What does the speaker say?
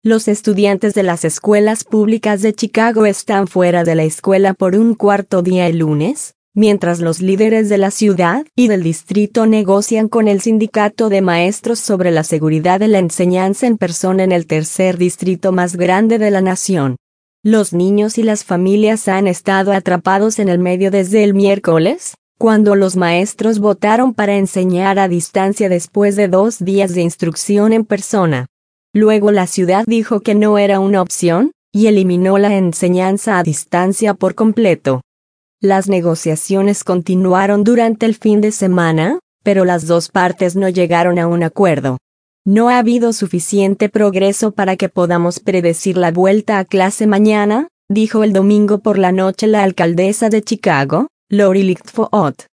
Los estudiantes de las escuelas públicas de Chicago están fuera de la escuela por un cuarto día el lunes, mientras los líderes de la ciudad y del distrito negocian con el sindicato de maestros sobre la seguridad de la enseñanza en persona en el tercer distrito más grande de la nación. Los niños y las familias han estado atrapados en el medio desde el miércoles, cuando los maestros votaron para enseñar a distancia después de 2 días de instrucción en persona. Luego la ciudad dijo que no era una opción, y eliminó la enseñanza a distancia por completo. Las negociaciones continuaron durante el fin de semana, pero las dos partes no llegaron a un acuerdo. No ha habido suficiente progreso para que podamos predecir la vuelta a clase mañana, dijo el domingo por la noche la alcaldesa de Chicago, Lori Lightfoot.